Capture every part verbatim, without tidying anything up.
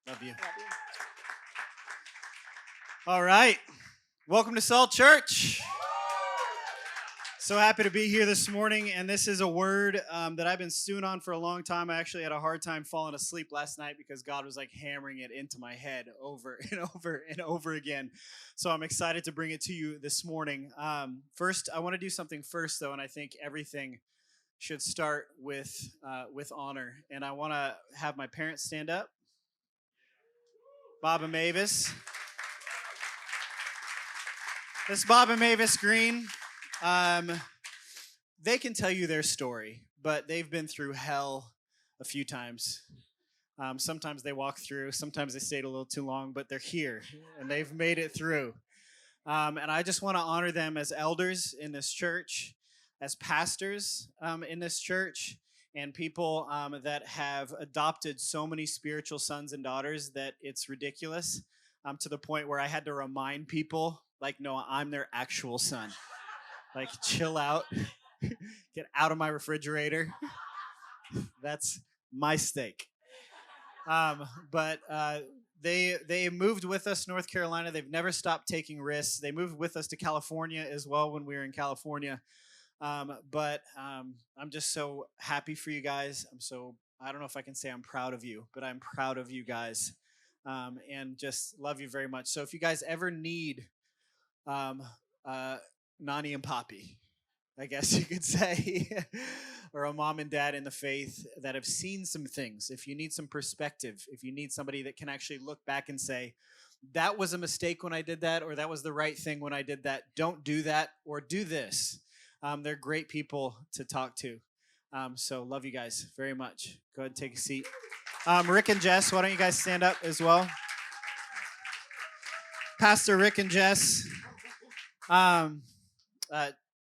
Love you. Love you. All right. Welcome to Salt Church. So happy to be here this morning. And this is a word um, that I've been stewing on for a long time. I actually had a hard time falling asleep last night because God was like hammering it into my head over and over and over again. So I'm excited to bring it to you this morning. Um, first, I want to do something first, though, and I think everything should start with uh, with honor. And I want to have my parents stand up. Bob and Mavis. This is Bob and Mavis Green. Um, they can tell you their story, but they've been through hell a few times. Um, sometimes they walk through, sometimes they stayed a little too long, but they're here and they've made it through. Um, and I just want to honor them as elders in this church, as pastors um, in this church, and people um, that have adopted so many spiritual sons and daughters that it's ridiculous, um, to the point where I had to remind people, like, no, I'm their actual son. Like, chill out. Get out of my refrigerator. That's my steak. Um, but uh, they they moved with us to North Carolina. They've never stopped taking risks. They moved with us to California as well when we were in California. Um, but um, I'm just so happy for you guys. I'm so, I don't know if I can say I'm proud of you, but I'm proud of you guys, um, and just love you very much. So if you guys ever need um, uh, Nani and Poppy, I guess you could say, or a mom and dad in the faith that have seen some things. If you need some perspective, if you need somebody that can actually look back and say, that was a mistake when I did that, or that was the right thing when I did that, don't do that, or do this. Um, they're great people to talk to. Um, so love you guys very much. Go ahead and take a seat. Um, Rick and Jess, why don't you guys stand up as well? Pastor Rick and Jess. Um, uh,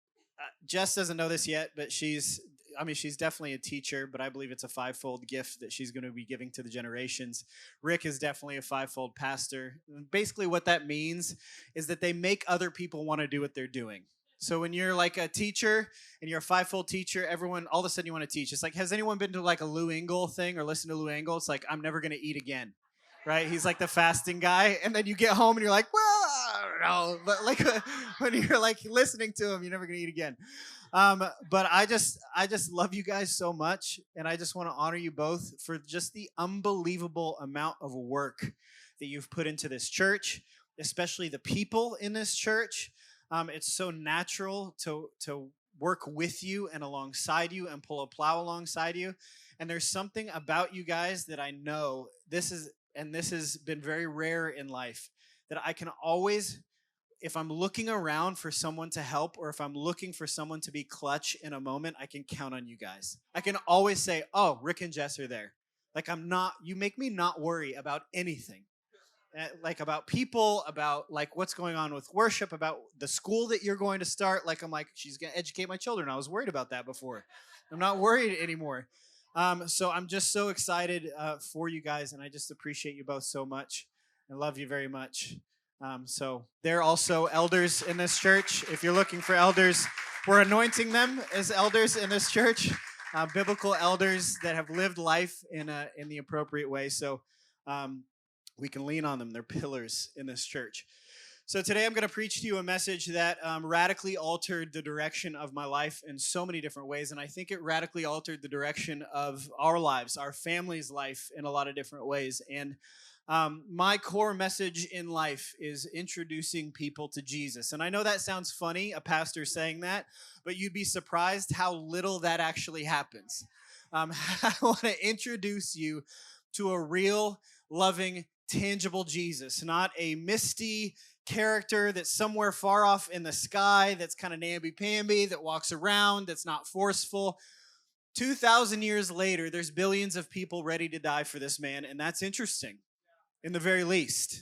Jess doesn't know this yet, but she's, I mean, she's definitely a teacher, but I believe it's a fivefold gift that she's going to be giving to the generations. Rick is definitely a fivefold pastor. Basically, what that means is that they make other people want to do what they're doing. So when you're like a teacher and you're a fivefold teacher, everyone, all of a sudden you want to teach. It's like, has anyone been to like a Lou Engle thing or listened to Lou Engle? It's like, I'm never going to eat again. Right? He's like the fasting guy. And then you get home and you're like, well, I don't know. But like when you're like listening to him, you're never going to eat again. Um, but I just, I just love you guys so much. And I just want to honor you both for just the unbelievable amount of work that you've put into this church, especially the people in this church. Um, it's so natural to, to work with you and alongside you and pull a plow alongside you. And there's something about you guys that I know this is, and this has been very rare in life, that I can always, if I'm looking around for someone to help, or if I'm looking for someone to be clutch in a moment, I can count on you guys. I can always say, oh, Rick and Jess are there. Like, I'm not, you make me not worry about anything. Uh, like about people, about like what's going on with worship, about the school that you're going to start. Like, I'm like, she's going to educate my children. I was worried about that before. I'm not worried anymore. Um, so I'm just so excited uh, for you guys, and I just appreciate you both so much. I love you very much. Um, so they're also elders in this church. If you're looking for elders, we're anointing them as elders in this church, uh, biblical elders that have lived life in a, in the appropriate way. So um, we can lean on them. They're pillars in this church. So today I'm going to preach to you a message that um, radically altered the direction of my life in so many different ways. And I think it radically altered the direction of our lives, our family's life in a lot of different ways. And um, my core message in life is introducing people to Jesus. And I know that sounds funny, a pastor saying that, but you'd be surprised how little that actually happens. Um, I want to introduce you to a real, loving, tangible Jesus, not a misty character that's somewhere far off in the sky, that's kind of namby-pamby, that walks around, that's not forceful. two thousand years later, there's billions of people ready to die for this man, and that's interesting, in the very least.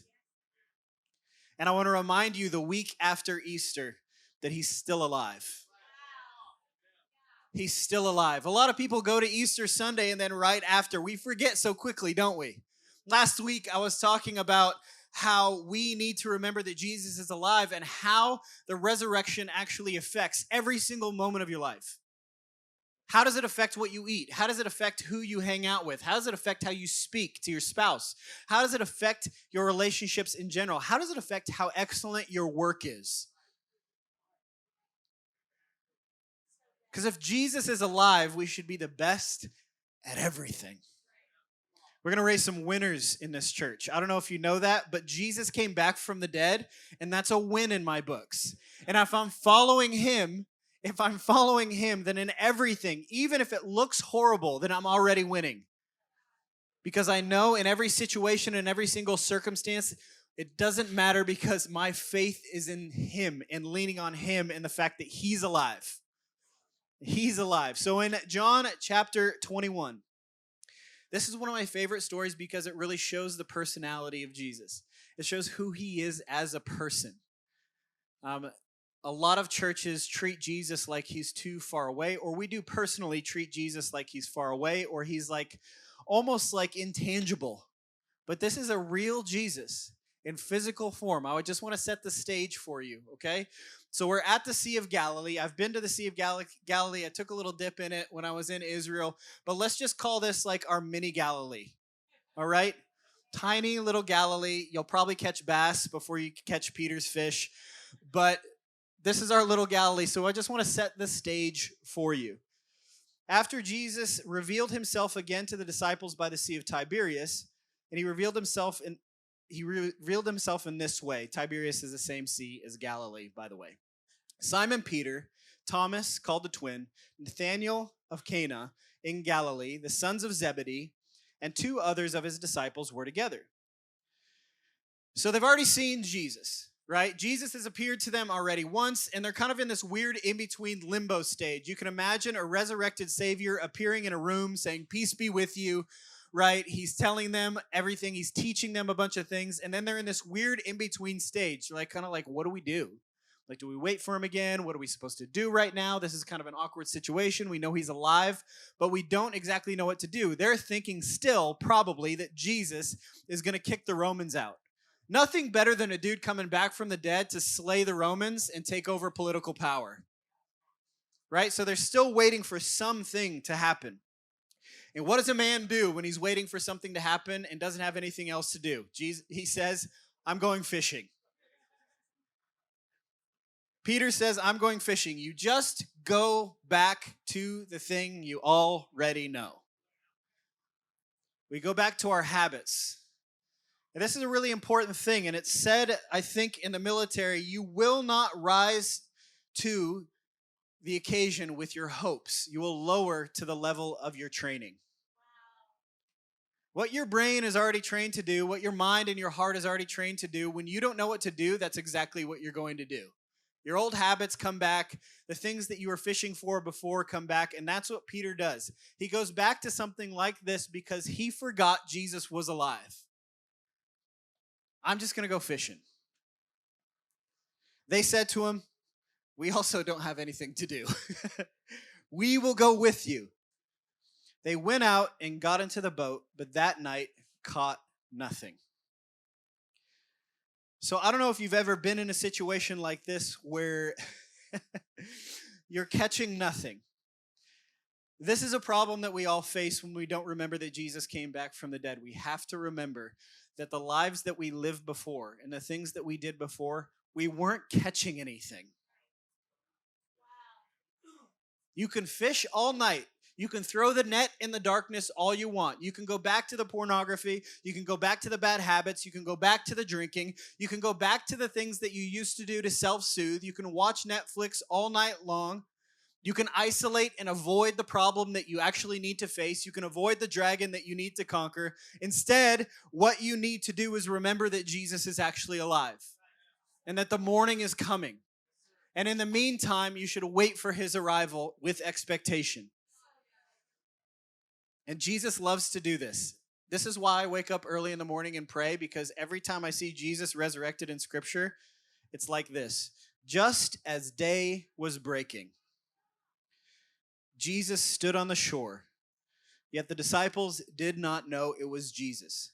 And I want to remind you the week after Easter that he's still alive. He's still alive. A lot of people go to Easter Sunday and then right after, we forget so quickly, don't we? Last week, I was talking about how we need to remember that Jesus is alive and how the resurrection actually affects every single moment of your life. How does it affect what you eat? How does it affect who you hang out with? How does it affect how you speak to your spouse? How does it affect your relationships in general? How does it affect how excellent your work is? Because if Jesus is alive, we should be the best at everything. We're going to raise some winners in this church. I don't know if you know that, but Jesus came back from the dead, and that's a win in my books. And if I'm following him, if I'm following him, then in everything, even if it looks horrible, then I'm already winning. Because I know in every situation, in every single circumstance, it doesn't matter because my faith is in him and leaning on him and the fact that he's alive. He's alive. So in John chapter twenty-one, this is one of my favorite stories because it really shows the personality of Jesus. It shows who he is as a person. Um, a lot of churches treat Jesus like he's too far away, or we do personally treat Jesus like he's far away, or he's like almost like intangible. But this is a real Jesus in physical form. I would just want to set the stage for you, okay? So we're at the Sea of Galilee. I've been to the Sea of Gal- Galilee. I took a little dip in it when I was in Israel. But let's just call this like our mini Galilee, all right? Tiny little Galilee. You'll probably catch bass before you catch Peter's fish. But this is our little Galilee. So I just want to set the stage for you. After Jesus revealed himself again to the disciples by the Sea of Tiberias, and he revealed himself in he re- revealed himself in this way. Tiberias is the same sea as Galilee, by the way. Simon Peter, Thomas, called the twin, Nathanael of Cana in Galilee, the sons of Zebedee, and two others of his disciples were together. So they've already seen Jesus, right? Jesus has appeared to them already once, and they're kind of in this weird in-between limbo stage. You can imagine a resurrected Savior appearing in a room saying, "Peace be with you," right? He's telling them everything. He's teaching them a bunch of things, and then they're in this weird in-between stage. They're like, kind of like, what do we do? Like, do we wait for him again? What are we supposed to do right now? This is kind of an awkward situation. We know he's alive, but we don't exactly know what to do. They're thinking still probably that Jesus is going to kick the Romans out. Nothing better than a dude coming back from the dead to slay the Romans and take over political power, right? So they're still waiting for something to happen. And what does a man do when he's waiting for something to happen and doesn't have anything else to do? Jesus, he says, "I'm going fishing." Peter says, "I'm going fishing." You just go back to the thing you already know. We go back to our habits. And this is a really important thing. And it's said, I think, in the military, you will not rise to the occasion with your hopes. You will lower to the level of your training. What your brain is already trained to do, what your mind and your heart is already trained to do, when you don't know what to do, that's exactly what you're going to do. Your old habits come back. The things that you were fishing for before come back, and that's what Peter does. He goes back to something like this because he forgot Jesus was alive. I'm just going to go fishing. They said to him, "We also don't have anything to do. We will go with you." They went out and got into the boat, but that night caught nothing. So I don't know if you've ever been in a situation like this where you're catching nothing. This is a problem that we all face when we don't remember that Jesus came back from the dead. We have to remember that the lives that we lived before and the things that we did before, we weren't catching anything. You can fish all night. You can throw the net in the darkness all you want. You can go back to the pornography. You can go back to the bad habits. You can go back to the drinking. You can go back to the things that you used to do to self-soothe. You can watch Netflix all night long. You can isolate and avoid the problem that you actually need to face. You can avoid the dragon that you need to conquer. Instead, what you need to do is remember that Jesus is actually alive and that the morning is coming. And in the meantime, you should wait for his arrival with expectation. And Jesus loves to do this. This is why I wake up early in the morning and pray, because every time I see Jesus resurrected in Scripture, it's like this. Just as day was breaking, Jesus stood on the shore, yet the disciples did not know it was Jesus.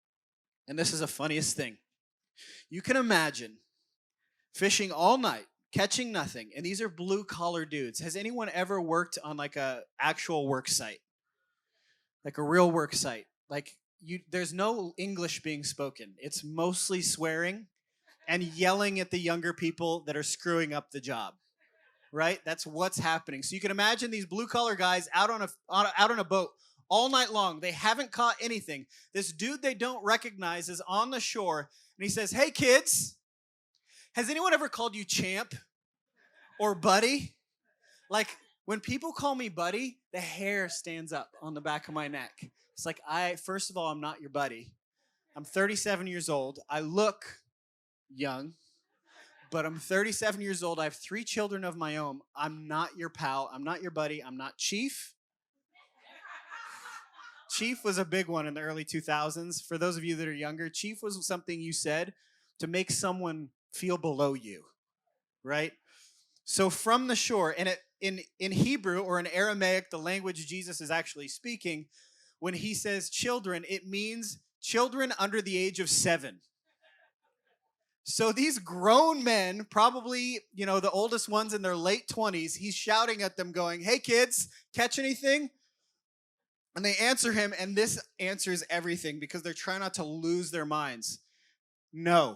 And this is the funniest thing. You can imagine fishing all night, catching nothing. And these are blue collar dudes. Has anyone ever worked on like a actual work site? Like a real work site? Like you there's no English being spoken. It's mostly swearing and yelling at the younger people that are screwing up the job. Right? That's what's happening. So you can imagine these blue collar guys out on a, on a out on a boat all night long. They haven't caught anything. This dude they don't recognize is on the shore and he says, "Hey kids, has anyone ever called you champ or buddy?" Like when people call me buddy, the hair stands up on the back of my neck. It's like, I first of all, I'm not your buddy. I'm thirty-seven years old. I look young. But I'm thirty-seven years old. I have three children of my own. I'm not your pal. I'm not your buddy. I'm not Chief. Chief was a big one in the early two thousands. For those of you that are younger, Chief was something you said to make someone feel below you, right? So from the shore, and it, in, in Hebrew or in Aramaic, the language Jesus is actually speaking, when he says children, it means children under the age of seven. So these grown men, probably, you know, the oldest ones in their late twenties, he's shouting at them going, "Hey kids, catch anything?" And they answer him, and this answers everything because they're trying not to lose their minds. No.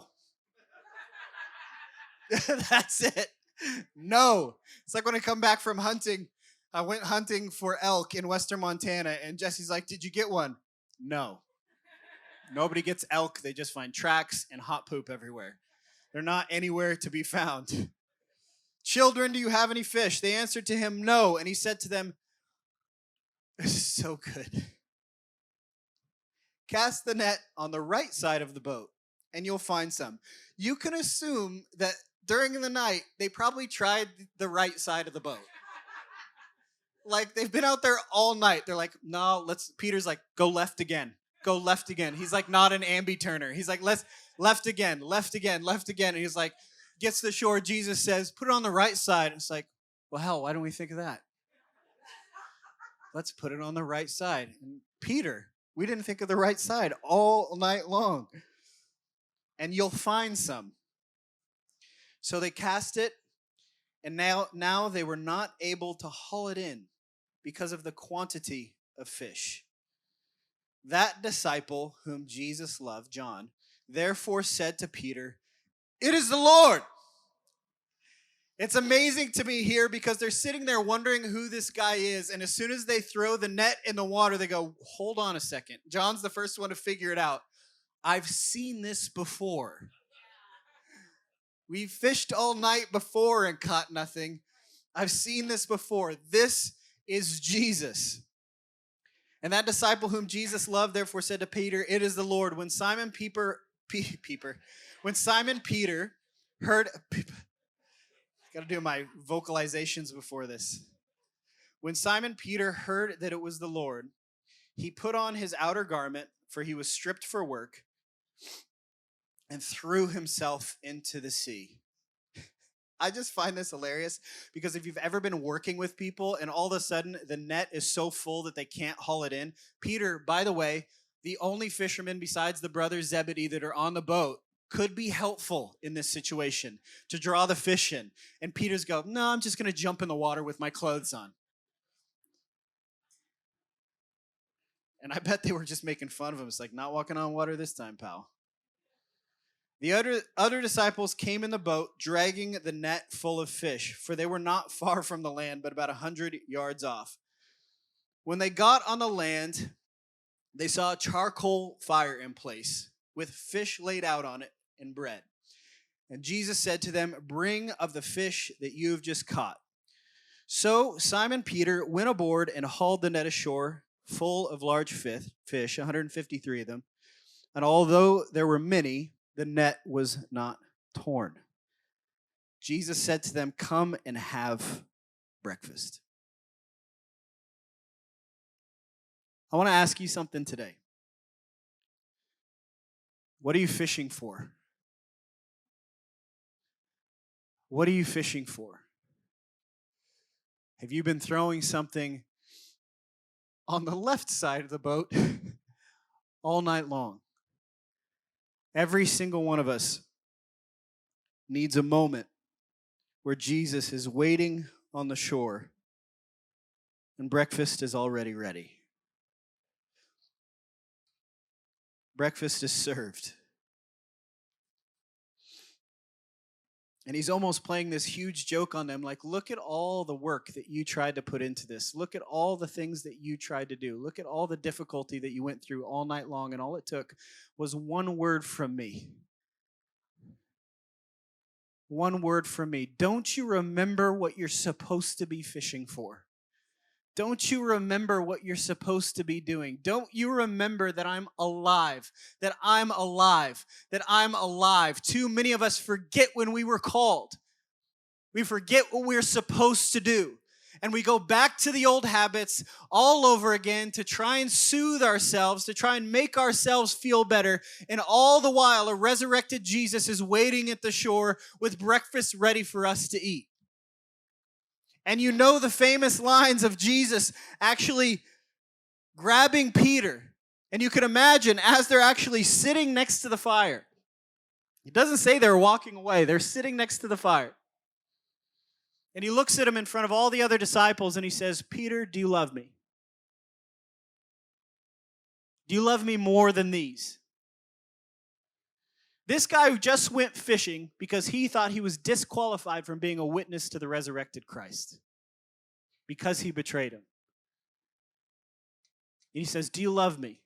That's it. No. It's like when I come back from hunting. I went hunting for elk in western Montana, and Jesse's like, "Did you get one?" No. Nobody gets elk. They just find tracks and hot poop everywhere. They're not anywhere to be found. "Children, do you have any fish?" They answered to him, "No." And he said to them, this is so good, "Cast the net on the right side of the boat, and you'll find some." You can assume that during the night, they probably tried the right side of the boat. Like, they've been out there all night. They're like, "No, let's," Peter's like, "Go left again. Go left again." He's like not an ambi-turner. He's like, "Let's left again, left again, left again." And he's like, gets to the shore. Jesus says, "Put it on the right side." And it's like, well, hell, why don't we think of that? Let's put it on the right side. And Peter, we didn't think of the right side all night long. "And you'll find some." So they cast it, and now, now they were not able to haul it in because of the quantity of fish. That disciple whom Jesus loved, John, therefore said to Peter, "It is the Lord." It's amazing to me here because they're sitting there wondering who this guy is. And as soon as they throw the net in the water, they go, "Hold on a second." John's the first one to figure it out. "I've seen this before. We fished all night before and caught nothing. I've seen this before. This is Jesus." And that disciple whom Jesus loved therefore said to Peter, "It is the Lord." When Simon Peter, Pe- Peter, when Simon Peter heard, got to do my vocalizations before this. When Simon Peter heard that it was the Lord, he put on his outer garment, for he was stripped for work, and threw himself into the sea. I just find this hilarious because if you've ever been working with people and all of a sudden the net is so full that they can't haul it in. Peter, by the way, the only fisherman besides the brothers Zebedee that are on the boat, could be helpful in this situation to draw the fish in. And Peter's go, "No, I'm just going to jump in the water with my clothes on." And I bet they were just making fun of him. It's like, "Not walking on water this time, pal." The other, other disciples came in the boat, dragging the net full of fish, for they were not far from the land, but about a hundred yards off. When they got on the land, they saw a charcoal fire in place, with fish laid out on it and bread. And Jesus said to them, "Bring of the fish that you have just caught." So Simon Peter went aboard and hauled the net ashore, full of large fish, one hundred fifty-three of them. And although there were many, the net was not torn. Jesus said to them, "Come and have breakfast." I want to ask you something today. What are you fishing for? What are you fishing for? Have you been throwing something on the left side of the boat all night long? Every single one of us needs a moment where Jesus is waiting on the shore and breakfast is already ready. Breakfast is served. And he's almost playing this huge joke on them, like, look at all the work that you tried to put into this. Look at all the things that you tried to do. Look at all the difficulty that you went through all night long, and all it took was one word from me. One word from me. Don't you remember what you're supposed to be fishing for? Don't you remember what you're supposed to be doing? Don't you remember that I'm alive, that I'm alive, that I'm alive? Too many of us forget when we were called. We forget what we're supposed to do. And we go back to the old habits all over again to try and soothe ourselves, to try and make ourselves feel better. And all the while, a resurrected Jesus is waiting at the shore with breakfast ready for us to eat. And you know the famous lines of Jesus actually grabbing Peter. And you can imagine as they're actually sitting next to the fire. It doesn't say they're walking away. They're sitting next to the fire. And he looks at him in front of all the other disciples and he says, Peter, do you love me? Do you love me more than these? This guy who just went fishing because he thought he was disqualified from being a witness to the resurrected Christ because he betrayed him. And he says, do you love me?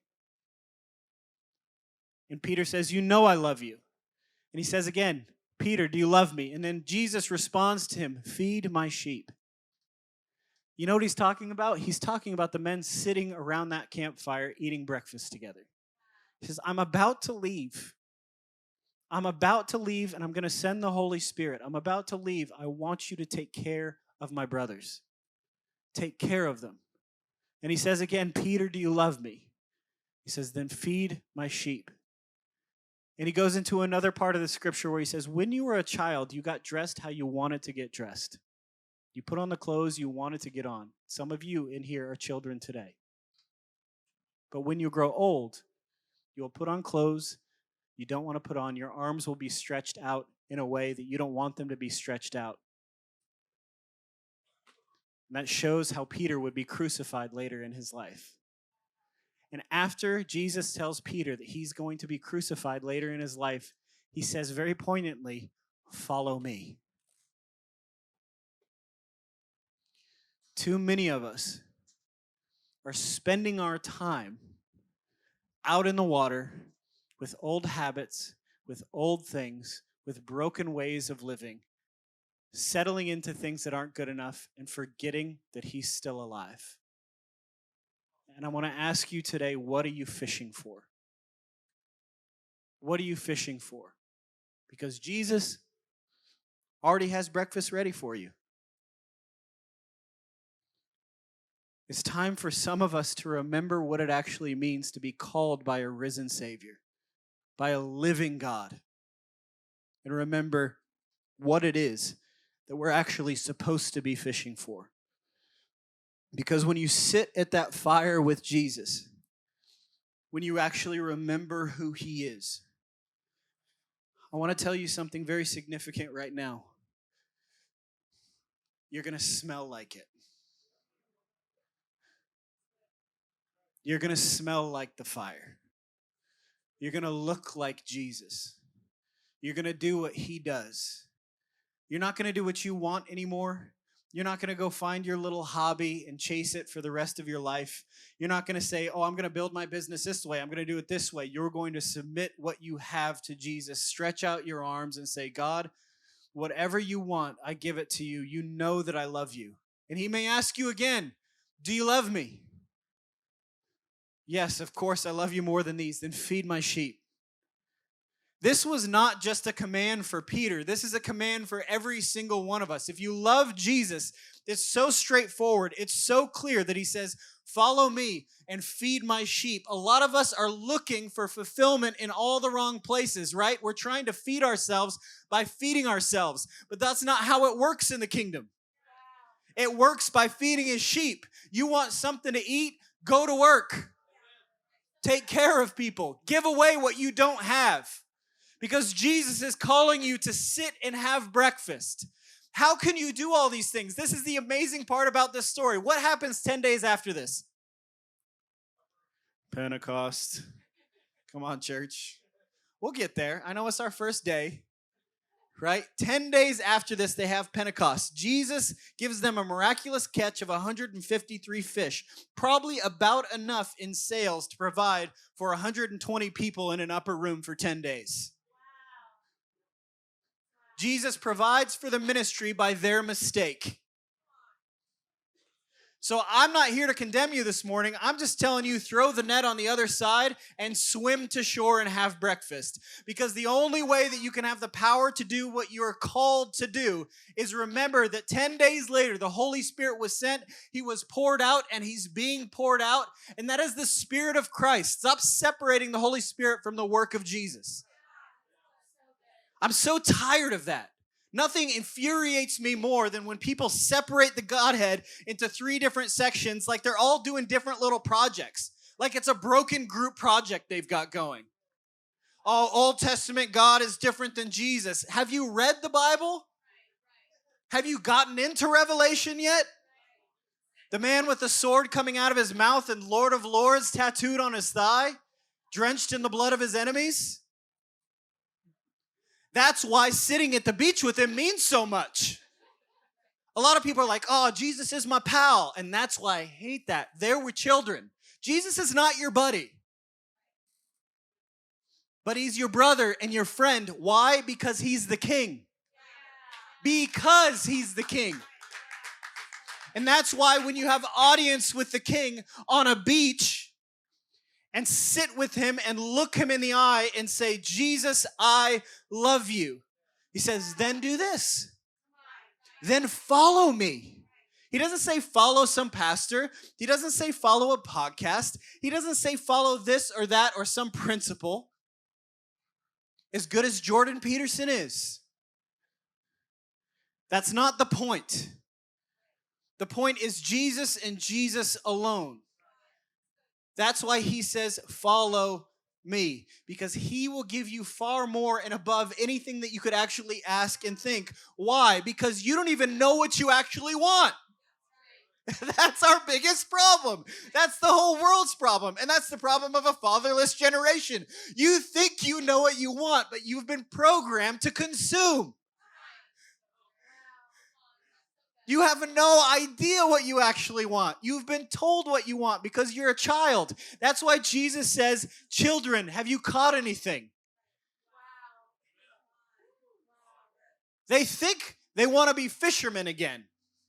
And Peter says, you know I love you. And he says again, Peter, do you love me? And then Jesus responds to him, feed my sheep. You know what he's talking about? He's talking about the men sitting around that campfire eating breakfast together. He says, I'm about to leave. I'm about to leave and I'm going to send the Holy Spirit. I'm about to leave. I want you to take care of my brothers. Take care of them. And he says again, Peter, do you love me? He says, then feed my sheep. And he goes into another part of the scripture where he says, when you were a child, you got dressed how you wanted to get dressed. You put on the clothes you wanted to get on. Some of you in here are children today. But when you grow old, you'll put on clothes you don't want to put on. Your arms will be stretched out in a way that you don't want them to be stretched out. And that shows how Peter would be crucified later in his life. And after Jesus tells Peter that he's going to be crucified later in his life, he says very poignantly, follow me. Too many of us are spending our time out in the water with old habits, with old things, with broken ways of living, settling into things that aren't good enough and forgetting that he's still alive. And I want to ask you today, what are you fishing for? What are you fishing for? Because Jesus already has breakfast ready for you. It's time for some of us to remember what it actually means to be called by a risen Savior, by a living God, and remember what it is that we're actually supposed to be fishing for. Because when you sit at that fire with Jesus, when you actually remember who he is, I want to tell you something very significant right now. You're going to smell like it. You're going to smell like the fire. You're going to look like Jesus. You're going to do what he does. You're not going to do what you want anymore. You're not going to go find your little hobby and chase it for the rest of your life. You're not going to say, oh, I'm going to build my business this way. I'm going to do it this way. You're going to submit what you have to Jesus. Stretch out your arms and say, God, whatever you want, I give it to you. You know that I love you. And he may ask you again, do you love me? Yes, of course, I love you more than these. Then feed my sheep. This was not just a command for Peter. This is a command for every single one of us. If you love Jesus, it's so straightforward. It's so clear that he says, follow me and feed my sheep. A lot of us are looking for fulfillment in all the wrong places, right? We're trying to feed ourselves by feeding ourselves, but that's not how it works in the kingdom. It works by feeding his sheep. You want something to eat? Go to work. Take care of people. Give away what you don't have. Because Jesus is calling you to sit and have breakfast. How can you do all these things? This is the amazing part about this story. What happens ten days after this? Pentecost. Come on, church. We'll get there. I know it's our first day, right? Ten days after this, they have Pentecost. Jesus gives them a miraculous catch of one hundred fifty-three fish, probably about enough in sales to provide for one hundred twenty people in an upper room for ten days. Jesus provides for the ministry by their mistake. So I'm not here to condemn you this morning. I'm just telling you, throw the net on the other side and swim to shore and have breakfast. Because the only way that you can have the power to do what you are called to do is remember that ten days later, the Holy Spirit was sent, he was poured out, and he's being poured out. And that is the Spirit of Christ. Stop separating the Holy Spirit from the work of Jesus. I'm so tired of that. Nothing infuriates me more than when people separate the Godhead into three different sections like they're all doing different little projects. Like it's a broken group project they've got going. Oh, Old Testament God is different than Jesus. Have you read the Bible? Have you gotten into Revelation yet? The man with the sword coming out of his mouth and Lord of Lords tattooed on his thigh, drenched in the blood of his enemies? That's why sitting at the beach with him means so much. A lot of people are like, oh, Jesus is my pal. And that's why I hate that. There were children. Jesus is not your buddy. But he's your brother and your friend. Why? Because he's the king. Because he's the king. And that's why when you have audience with the king on a beach, and sit with him and look him in the eye and say, Jesus, I love you. He says, then do this. Then follow me. He doesn't say follow some pastor. He doesn't say follow a podcast. He doesn't say follow this or that or some principle. As good as Jordan Peterson is, that's not the point. The point is Jesus and Jesus alone. That's why he says, follow me, because he will give you far more and above anything that you could actually ask and think. Why? Because you don't even know what you actually want. That's our biggest problem. That's the whole world's problem. And that's the problem of a fatherless generation. You think you know what you want, but you've been programmed to consume. You have no idea what you actually want. You've been told what you want because you're a child. That's why Jesus says, children, have you caught anything? They think they want to be fishermen again.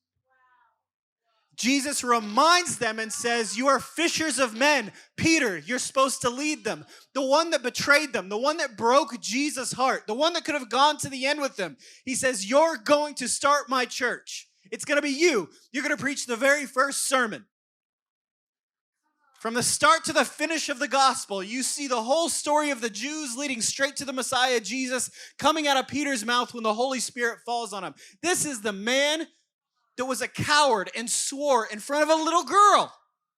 Jesus reminds them and says, you are fishers of men. Peter, you're supposed to lead them. The one that betrayed them, the one that broke Jesus' heart, the one that could have gone to the end with them. He says, you're going to start my church. It's going to be you. You're going to preach the very first sermon. From the start to the finish of the gospel, you see the whole story of the Jews leading straight to the Messiah, Jesus, coming out of Peter's mouth when the Holy Spirit falls on him. This is the man that was a coward and swore in front of a little girl.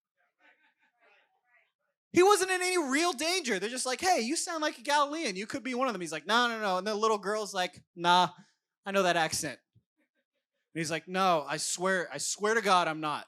He wasn't in any real danger. They're just like, hey, you sound like a Galilean. You could be one of them. He's like, no, no, no. And the little girl's like, nah, I know that accent. And he's like, no, I swear, I swear to God, I'm not.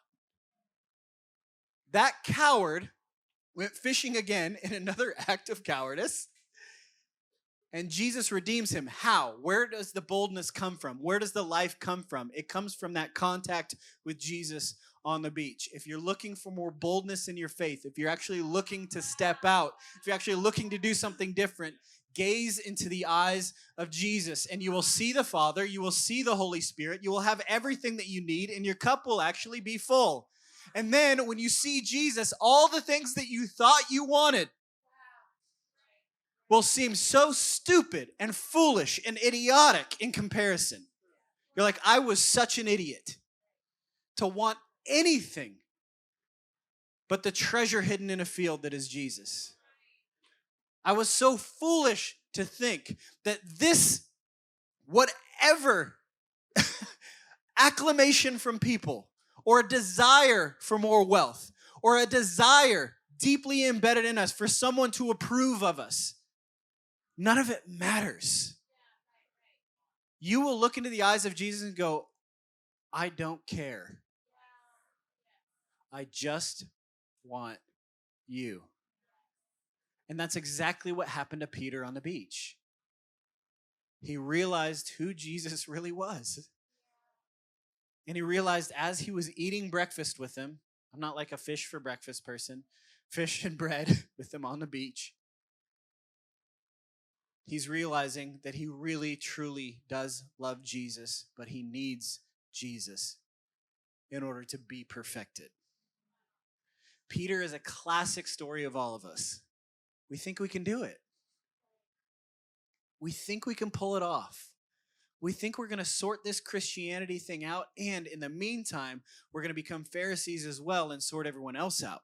That coward went fishing again in another act of cowardice. And Jesus redeems him. How? Where does the boldness come from? Where does the life come from? It comes from that contact with Jesus on the beach. If you're looking for more boldness in your faith, if you're actually looking to step out, if you're actually looking to do something different, gaze into the eyes of Jesus and you will see the Father, you will see the Holy Spirit, you will have everything that you need and your cup will actually be full. And then when you see Jesus, all the things that you thought you wanted will seem so stupid and foolish and idiotic in comparison. You're like, I was such an idiot to want anything but the treasure hidden in a field that is Jesus. I was so foolish to think that this, whatever acclamation from people, or a desire for more wealth, or a desire deeply embedded in us for someone to approve of us, none of it matters. you will look into the eyes of Jesus and go, I don't care. I just want you. And that's exactly what happened to Peter on the beach. He realized who Jesus really was. And he realized as he was eating breakfast with him, I'm not like a fish for breakfast person, fish and bread with him on the beach. He's realizing that he really, truly does love Jesus, but he needs Jesus in order to be perfected. Peter is a classic story of all of us. We think we can do it. We think we can pull it off. We think we're going to sort this Christianity thing out, and in the meantime, we're going to become Pharisees as well and sort everyone else out.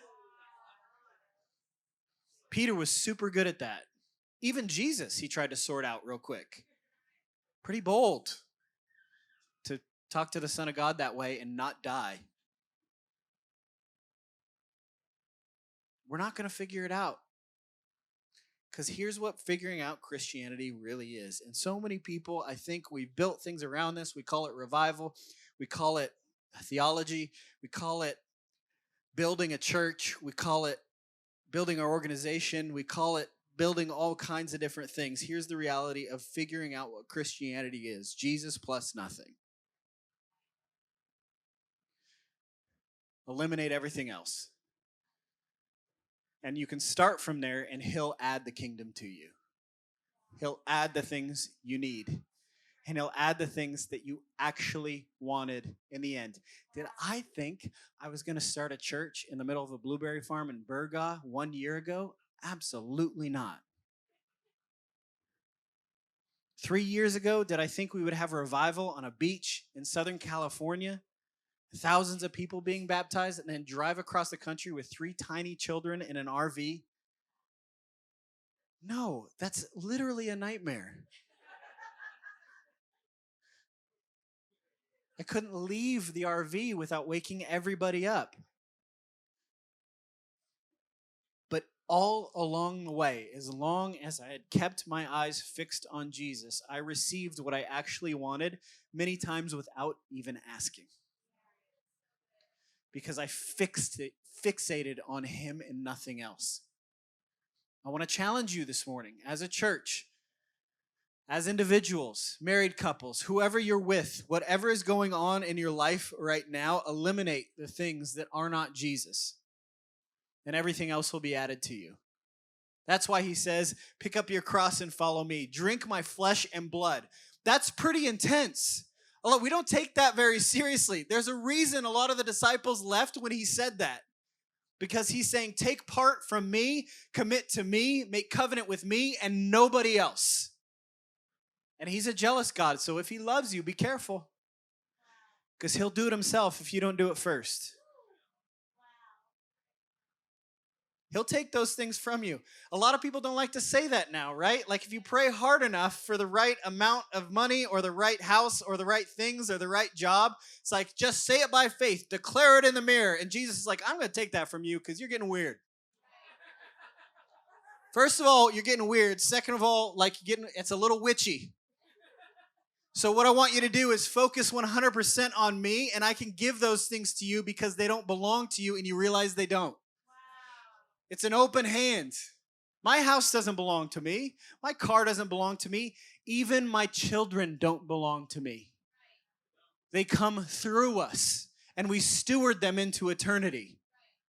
Peter was super good at that. Even Jesus, he tried to sort out real quick. Pretty bold to talk to the Son of God that way and not die. We're not going to figure it out. Because here's what figuring out Christianity really is. And so many people, I think we've built things around this. We call it revival. We call it theology. We call it building a church. We call it building our organization. We call it building all kinds of different things. Here's the reality of figuring out what Christianity is. Jesus plus nothing. Eliminate everything else. And you can start from there, and he'll add the kingdom to you. He'll add the things you need. And he'll add the things that you actually wanted in the end. Did I think I was going to start a church in the middle of a blueberry farm in Burgaw one year ago? Absolutely not. Three years ago, did I think we would have a revival on a beach in Southern California? Thousands of people being baptized, and then drive across the country with three tiny children in an R V? No, that's literally a nightmare. I couldn't leave the R V without waking everybody up. But all along the way, as long as I had kept my eyes fixed on Jesus, I received what I actually wanted, many times without even asking. Because I fixed it, fixated on him and nothing else. I want to challenge you this morning as a church, as individuals, married couples, whoever you're with, whatever is going on in your life right now, eliminate the things that are not Jesus, and everything else will be added to you. That's why he says, pick up your cross and follow me. Drink my flesh and blood. That's pretty intense. We don't take that very seriously. There's a reason a lot of the disciples left when he said that. Because he's saying, take part from me, commit to me, make covenant with me, and nobody else. And he's a jealous God, so if he loves you, be careful. Because he'll do it himself if you don't do it first. He'll take those things from you. A lot of people don't like to say that now, right? Like if you pray hard enough for the right amount of money or the right house or the right things or the right job, it's like, just say it by faith. Declare it in the mirror. And Jesus is like, I'm going to take that from you because you're getting weird. First of all, you're getting weird. Second of all, like you're getting, it's a little witchy. So what I want you to do is focus one hundred percent on me, and I can give those things to you because they don't belong to you, and you realize they don't. It's an open hand. My house doesn't belong to me. My car doesn't belong to me. Even my children don't belong to me. They come through us, and we steward them into eternity.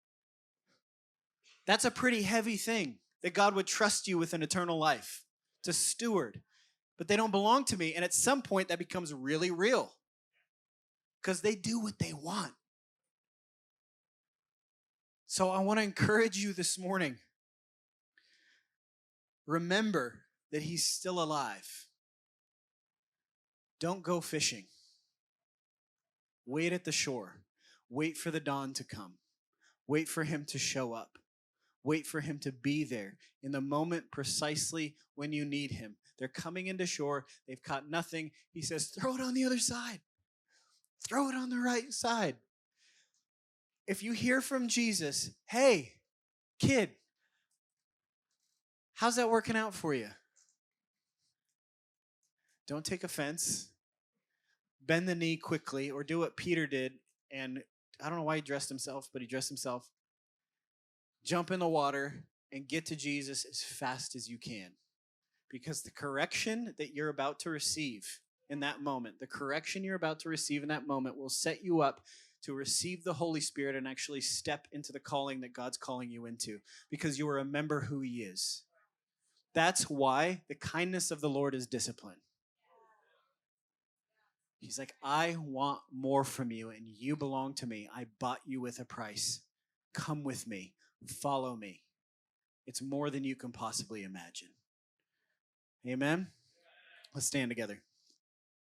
That's a pretty heavy thing, that God would trust you with an eternal life to steward. But they don't belong to me, and at some point that becomes really real because they do what they want. So I want to encourage you this morning. Remember that he's still alive. Don't go fishing. Wait at the shore. Wait for the dawn to come. Wait for him to show up. Wait for him to be there in the moment precisely when you need him. They're coming into shore. They've caught nothing. He says, throw it on the other side. Throw it on the right side. If you hear from Jesus, hey, kid, how's that working out for you? Don't take offense. Bend the knee quickly, or do what Peter did. And I don't know why he dressed himself, but he dressed himself. Jump in the water and get to Jesus as fast as you can. Because the correction that you're about to receive in that moment, the correction you're about to receive in that moment will set you up to receive the Holy Spirit and actually step into the calling that God's calling you into, because you will remember who he is. That's why the kindness of the Lord is discipline. He's like, I want more from you, and you belong to me. I bought you with a price. Come with me. Follow me. It's more than you can possibly imagine. Amen? Let's stand together.